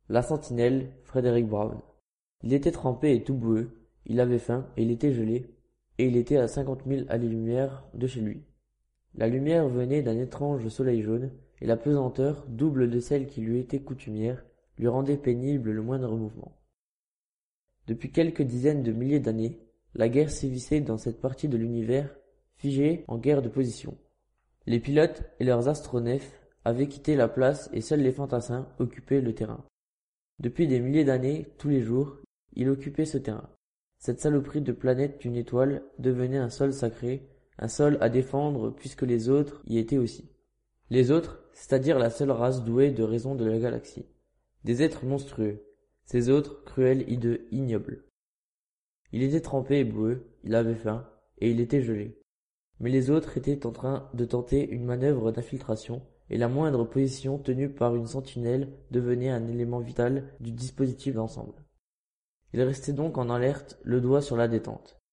La sentinelle, Frédéric Brown. Il était trempé et tout boueux, il avait faim et il était gelé, et il était à 50 000 années-lumière de chez lui. La lumière venait d'un étrange soleil jaune, et la pesanteur, double de celle qui lui était coutumière, lui rendait pénible le moindre mouvement. Depuis quelques dizaines de milliers d'années, la guerre sévissait dans cette partie de l'univers, figée en guerre de position. Les pilotes et leurs astronefs avaient quitté la place et seuls les fantassins occupaient le terrain. Depuis des milliers d'années, tous les jours, il occupait ce terrain. Cette saloperie de planète d'une étoile devenait un sol sacré, un sol à défendre puisque les autres y étaient aussi. Les autres, c'est-à-dire la seule race douée de raison de la galaxie. Des êtres monstrueux, ces autres cruels, hideux, ignobles. Il était trempé et boueux, il avait faim, et il était gelé. Mais les autres étaient en train de tenter une manœuvre d'infiltration, et la moindre position tenue par une sentinelle devenait un élément vital du dispositif d'ensemble. Il restait donc en alerte, le doigt sur la détente.